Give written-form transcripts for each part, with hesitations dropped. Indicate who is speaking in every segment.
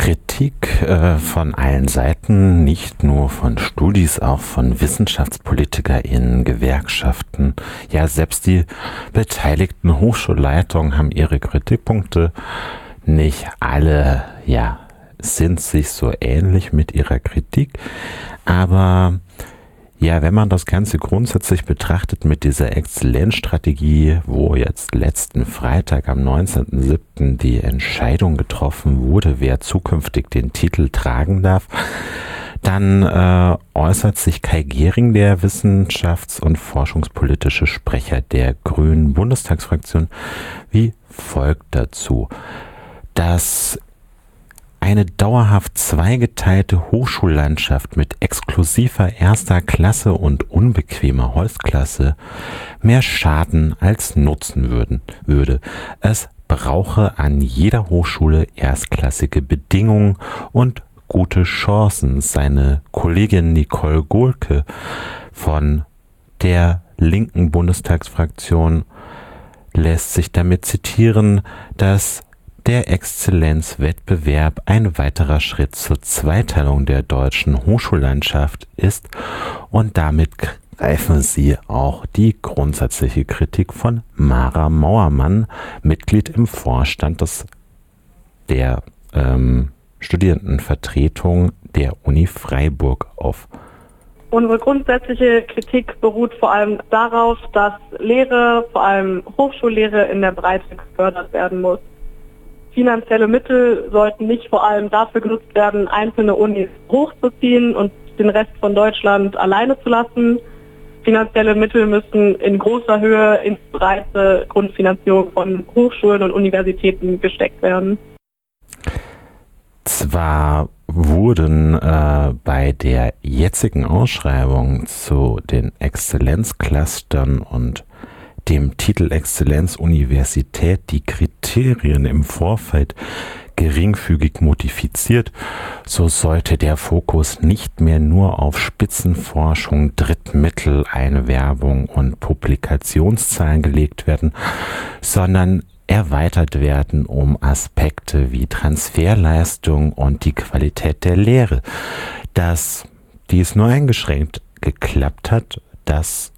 Speaker 1: Kritik von allen Seiten, nicht nur von Studis, auch von WissenschaftspolitikerInnen, Gewerkschaften. Ja, selbst die beteiligten Hochschulleitungen haben ihre Kritikpunkte. Nicht alle, ja, sind sich so ähnlich mit ihrer Kritik, aber ja, wenn man das Ganze grundsätzlich betrachtet mit dieser Exzellenzstrategie, wo jetzt letzten Freitag am 19.07. die Entscheidung getroffen wurde, wer zukünftig den Titel tragen darf, dann äußert sich Kai Gehring, der wissenschafts- und forschungspolitische Sprecher der Grünen Bundestagsfraktion, wie folgt dazu: Dass eine dauerhaft zweigeteilte Hochschullandschaft mit exklusiver erster Klasse und unbequemer Holzklasse mehr Schaden als Nutzen würde. Es brauche an jeder Hochschule erstklassige Bedingungen und gute Chancen. Seine Kollegin Nicole Gohlke von der linken Bundestagsfraktion lässt sich damit zitieren, dass der Exzellenzwettbewerb ein weiterer Schritt zur Zweiteilung der deutschen Hochschullandschaft ist, und damit greifen sie auch die grundsätzliche Kritik von Mara Mauermann, Mitglied im Vorstand der Studierendenvertretung der Uni Freiburg, auf.
Speaker 2: Unsere grundsätzliche Kritik beruht vor allem darauf, dass Lehre, vor allem Hochschullehre, in der Breite gefördert werden muss. Finanzielle Mittel sollten nicht vor allem dafür genutzt werden, einzelne Unis hochzuziehen und den Rest von Deutschland alleine zu lassen. Finanzielle Mittel müssen in großer Höhe in breite Grundfinanzierung von Hochschulen und Universitäten gesteckt werden.
Speaker 1: Zwar wurden bei der jetzigen Ausschreibung zu den Exzellenzclustern und dem Titel Exzellenzuniversität die Kriterien im Vorfeld geringfügig modifiziert, so sollte der Fokus nicht mehr nur auf Spitzenforschung, Drittmitteleinwerbung und Publikationszahlen gelegt werden, sondern erweitert werden um Aspekte wie Transferleistung und die Qualität der Lehre. Dass dies nur eingeschränkt geklappt hat, das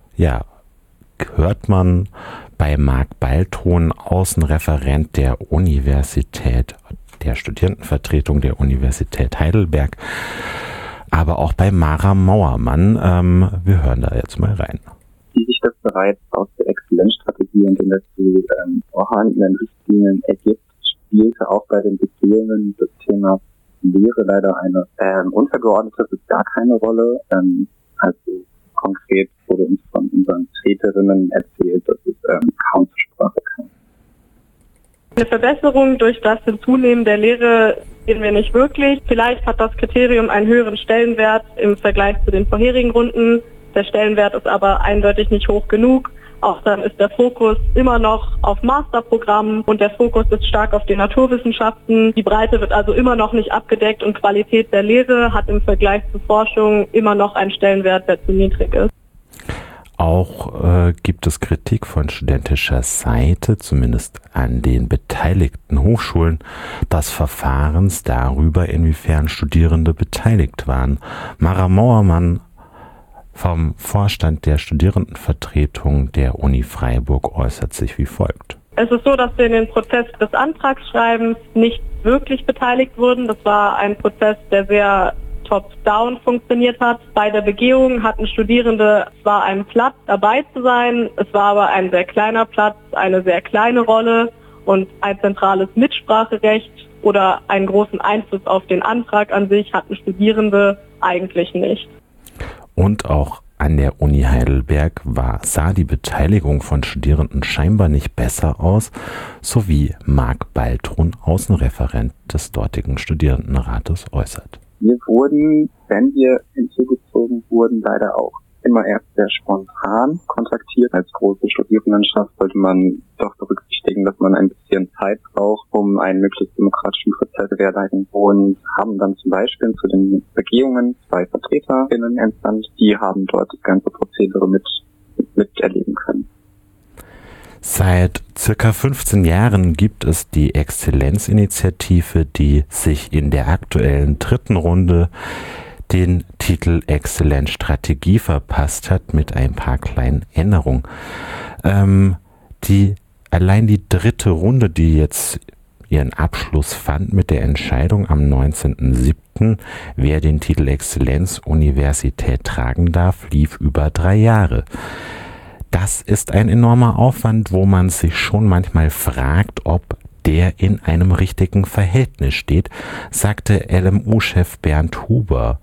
Speaker 1: hört man bei Marc Baltron, Außenreferent der Universität, der Studierendenvertretung der Universität Heidelberg, aber auch bei Mara Mauermann. Wir hören da jetzt mal rein.
Speaker 3: Wie sich das bereits aus der Exzellenzstrategie und den dazu vorhandenen Richtlinien ergibt, spielte auch bei den Beziehungen das Thema Lehre leider eine untergeordnete bis gar keine Rolle. Also konkret wurde uns von unseren Treterinnen erzählt, dass es kaum zur Sprache kam.
Speaker 2: Eine Verbesserung durch das Hinzunehmen der Lehre sehen wir nicht wirklich. Vielleicht hat das Kriterium einen höheren Stellenwert im Vergleich zu den vorherigen Runden. Der Stellenwert ist aber eindeutig nicht hoch genug. Außerdem ist der Fokus immer noch auf Masterprogrammen und der Fokus ist stark auf den Naturwissenschaften. Die Breite wird also immer noch nicht abgedeckt und Qualität der Lehre hat im Vergleich zur Forschung immer noch einen Stellenwert, der zu niedrig ist.
Speaker 1: Auch gibt es Kritik von studentischer Seite, zumindest an den beteiligten Hochschulen, des Verfahrens darüber, inwiefern Studierende beteiligt waren. Mara Mauermann vom Vorstand der Studierendenvertretung der Uni Freiburg äußert sich wie folgt.
Speaker 2: Es ist so, dass wir in den Prozess des Antragsschreibens nicht wirklich beteiligt wurden. Das war ein Prozess, der sehr top-down funktioniert hat. Bei der Begehung hatten Studierende zwar einen Platz, dabei zu sein, es war aber ein sehr kleiner Platz, eine sehr kleine Rolle und ein zentrales Mitspracherecht oder einen großen Einfluss auf den Antrag an sich hatten Studierende eigentlich nicht. Und auch an der Uni Heidelberg sah die Beteiligung von Studierenden scheinbar nicht besser aus, sowie Marc Baltron, Außenreferent des dortigen Studierendenrates, äußert.
Speaker 3: Wir wurden, wenn wir hinzugezogen wurden, leider auch immer erst sehr spontan kontaktiert. Als große Studierendenschaft sollte man doch berücksichtigen, dass man ein bisschen Zeit braucht, um einen möglichst demokratischen Prozess zu gewährleisten, und haben dann zum Beispiel zu den Begehungen 2 VertreterInnen entsandt, die haben dort das ganze Prozedere miterleben können.
Speaker 1: Seit circa 15 Jahren gibt es die Exzellenzinitiative, die sich in der aktuellen 3. Runde den Titel Exzellenzstrategie verpasst hat mit ein paar kleinen Änderungen. Allein die 3. Runde, die jetzt ihren Abschluss fand mit der Entscheidung am 19.07., wer den Titel Exzellenzuniversität tragen darf, lief über 3 Jahre. Das ist ein enormer Aufwand, wo man sich schon manchmal fragt, ob der in einem richtigen Verhältnis steht, sagte LMU-Chef Bernd Huber.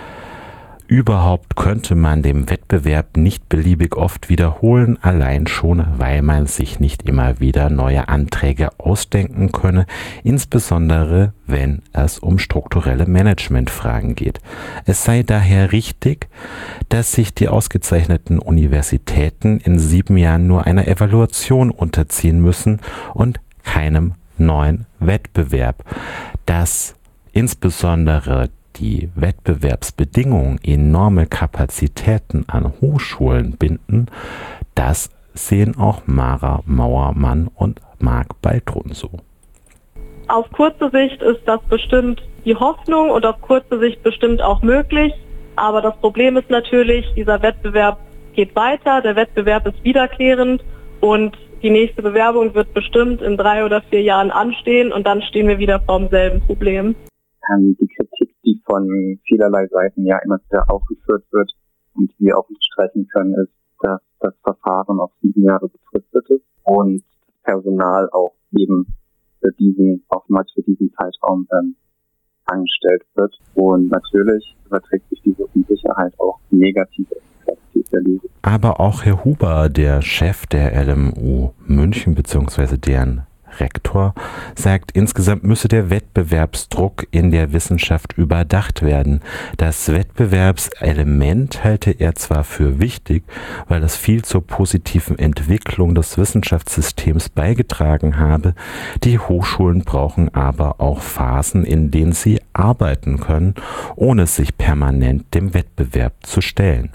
Speaker 1: Überhaupt könnte man den Wettbewerb nicht beliebig oft wiederholen, allein schon, weil man sich nicht immer wieder neue Anträge ausdenken könne, insbesondere wenn es um strukturelle Managementfragen geht. Es sei daher richtig, dass sich die ausgezeichneten Universitäten in 7 Jahren nur einer Evaluation unterziehen müssen und keinem neuen Wettbewerb. Dass insbesondere die Wettbewerbsbedingungen enorme Kapazitäten an Hochschulen binden, das sehen auch Mara Mauermann und Marc Baltrun so.
Speaker 2: Auf kurze Sicht ist das bestimmt die Hoffnung und auf kurze Sicht bestimmt auch möglich. Aber das Problem ist natürlich, dieser Wettbewerb geht weiter, der Wettbewerb ist wiederkehrend und die nächste Bewerbung wird bestimmt in 3 oder 4 Jahren anstehen und dann stehen wir wieder vor demselben Problem.
Speaker 3: Die Kritik, die von vielerlei Seiten ja immer wieder aufgeführt wird und die wir auch nicht streichen können, ist, dass das Verfahren auf 7 Jahre befristet ist und das Personal auch eben oftmals für diesen Zeitraum angestellt wird. Und natürlich überträgt sich diese Unsicherheit auch negativ auf die Qualität der Lehre.
Speaker 1: Aber auch Herr Huber, der Chef der LMU München bzw. deren Rektor, sagt, insgesamt müsse der Wettbewerbsdruck in der Wissenschaft überdacht werden. Das Wettbewerbselement halte er zwar für wichtig, weil es viel zur positiven Entwicklung des Wissenschaftssystems beigetragen habe. Die Hochschulen brauchen aber auch Phasen, in denen sie arbeiten können, ohne sich permanent dem Wettbewerb zu stellen.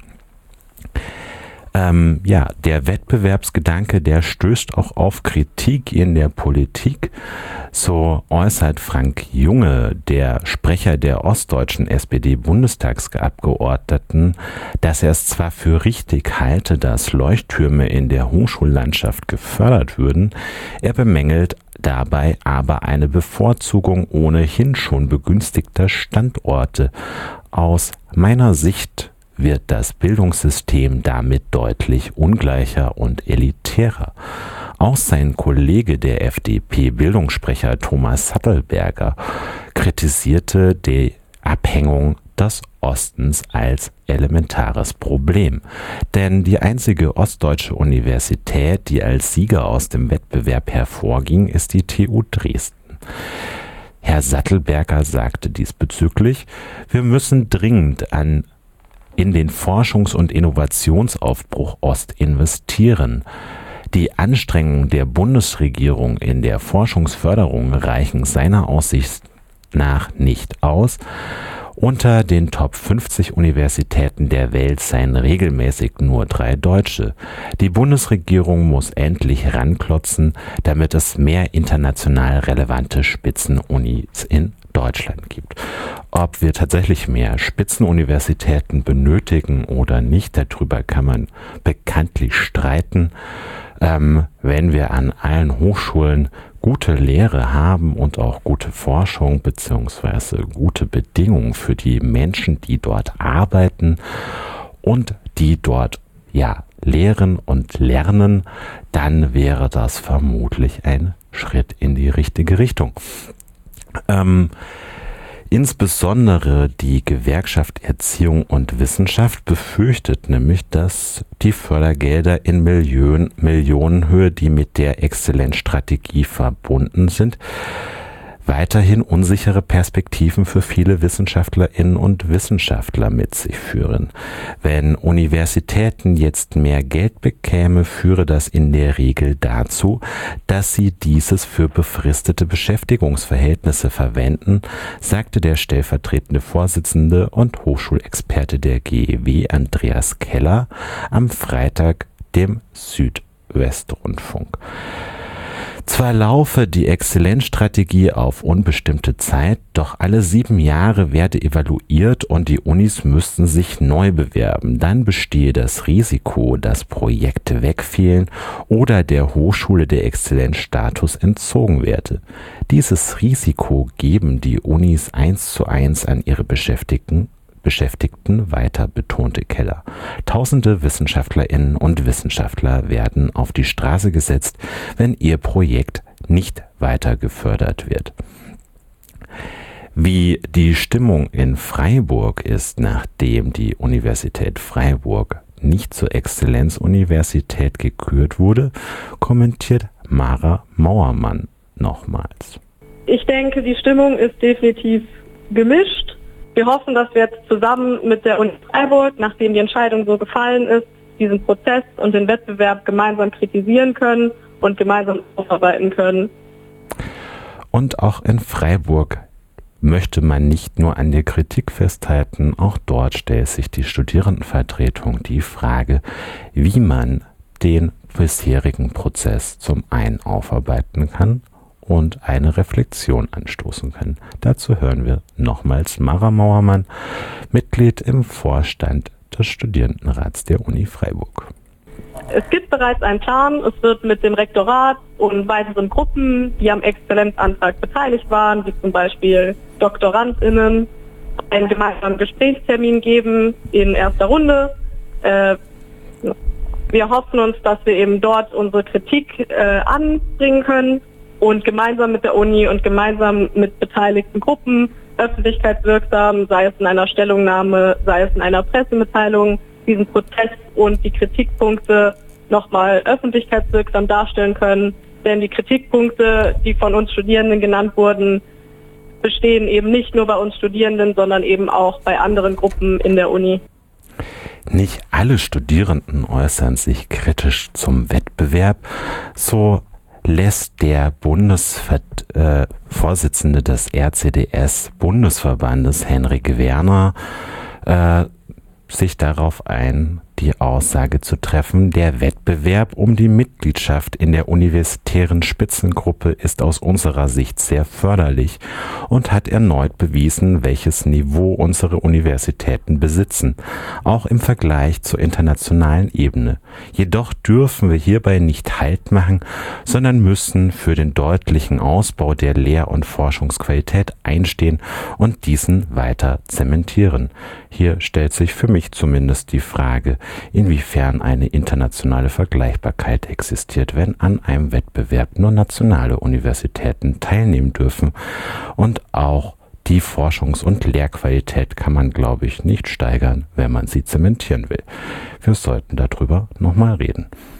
Speaker 1: Der Wettbewerbsgedanke, der stößt auch auf Kritik in der Politik. So äußert Frank Junge, der Sprecher der ostdeutschen SPD-Bundestagsabgeordneten, dass er es zwar für richtig halte, dass Leuchttürme in der Hochschullandschaft gefördert würden, er bemängelt dabei aber eine Bevorzugung ohnehin schon begünstigter Standorte. Aus meiner Sicht wird das Bildungssystem damit deutlich ungleicher und elitärer. Auch sein Kollege, der FDP-Bildungssprecher Thomas Sattelberger, kritisierte die Abhängung des Ostens als elementares Problem. Denn die einzige ostdeutsche Universität, die als Sieger aus dem Wettbewerb hervorging, ist die TU Dresden. Herr Sattelberger sagte diesbezüglich, wir müssen dringend in den Forschungs- und Innovationsaufbruch Ost investieren. Die Anstrengungen der Bundesregierung in der Forschungsförderung reichen seiner Aussicht nach nicht aus. Unter den Top 50 Universitäten der Welt seien regelmäßig nur 3 Deutsche. Die Bundesregierung muss endlich ranklotzen, damit es mehr international relevante Spitzenunis in Deutschland gibt. Ob wir tatsächlich mehr Spitzenuniversitäten benötigen oder nicht, darüber kann man bekanntlich streiten. Wenn wir an allen Hochschulen gute Lehre haben und auch gute Forschung bzw. gute Bedingungen für die Menschen, die dort arbeiten und die dort lehren und lernen, dann wäre das vermutlich ein Schritt in die richtige Richtung. Insbesondere die Gewerkschaft Erziehung und Wissenschaft befürchtet nämlich, dass die Fördergelder in Millionenhöhe, die mit der Exzellenzstrategie verbunden sind, weiterhin unsichere Perspektiven für viele Wissenschaftlerinnen und Wissenschaftler mit sich führen. Wenn Universitäten jetzt mehr Geld bekäme, führe das in der Regel dazu, dass sie dieses für befristete Beschäftigungsverhältnisse verwenden, sagte der stellvertretende Vorsitzende und Hochschulexperte der GEW Andreas Keller am Freitag dem Südwestfunk. Wiener-Westrundfunk. Zwar laufe die Exzellenzstrategie auf unbestimmte Zeit, doch alle 7 Jahre werde evaluiert und die Unis müssten sich neu bewerben. Dann bestehe das Risiko, dass Projekte wegfehlen oder der Hochschule der Exzellenzstatus entzogen werde. Dieses Risiko geben die Unis 1:1 an ihre Beschäftigten weiter, betonte Keller. Tausende WissenschaftlerInnen und Wissenschaftler werden auf die Straße gesetzt, wenn ihr Projekt nicht weiter gefördert wird. Wie die Stimmung in Freiburg ist, nachdem die Universität Freiburg nicht zur Exzellenzuniversität gekürt wurde, kommentiert Mara Mauermann nochmals.
Speaker 2: Ich denke, die Stimmung ist definitiv gemischt. Wir hoffen, dass wir jetzt zusammen mit der Uni Freiburg, nachdem die Entscheidung so gefallen ist, diesen Prozess und den Wettbewerb gemeinsam kritisieren können und gemeinsam aufarbeiten können.
Speaker 1: Und auch in Freiburg möchte man nicht nur an der Kritik festhalten, auch dort stellt sich die Studierendenvertretung die Frage, wie man den bisherigen Prozess zum einen aufarbeiten kann und eine Reflexion anstoßen können. Dazu hören wir nochmals Mara Mauermann, Mitglied im Vorstand des Studierendenrats der Uni Freiburg.
Speaker 2: Es gibt bereits einen Plan. Es wird mit dem Rektorat und weiteren Gruppen, die am Exzellenzantrag beteiligt waren, wie zum Beispiel DoktorandInnen, einen gemeinsamen Gesprächstermin geben in erster Runde. Wir hoffen uns, dass wir eben dort unsere Kritik anbringen können und gemeinsam mit der Uni und gemeinsam mit beteiligten Gruppen öffentlichkeitswirksam, sei es in einer Stellungnahme, sei es in einer Pressemitteilung, diesen Prozess und die Kritikpunkte nochmal öffentlichkeitswirksam darstellen können. Denn die Kritikpunkte, die von uns Studierenden genannt wurden, bestehen eben nicht nur bei uns Studierenden, sondern eben auch bei anderen Gruppen in der Uni.
Speaker 1: Nicht alle Studierenden äußern sich kritisch zum Wettbewerb. So lässt der Vorsitzende des RCDS-Bundesverbandes, Henrik Werner, sich darauf ein, die Aussage zu treffen, der Wettbewerb um die Mitgliedschaft in der universitären Spitzengruppe ist aus unserer Sicht sehr förderlich und hat erneut bewiesen, welches Niveau unsere Universitäten besitzen, auch im Vergleich zur internationalen Ebene. Jedoch dürfen wir hierbei nicht Halt machen, sondern müssen für den deutlichen Ausbau der Lehr- und Forschungsqualität einstehen und diesen weiter zementieren. Hier stellt sich für mich zumindest die Frage, inwiefern eine internationale Vergleichbarkeit existiert, wenn an einem Wettbewerb nur nationale Universitäten teilnehmen dürfen. Und auch die Forschungs- und Lehrqualität kann man, glaube ich, nicht steigern, wenn man sie zementieren will. Wir sollten darüber nochmal reden.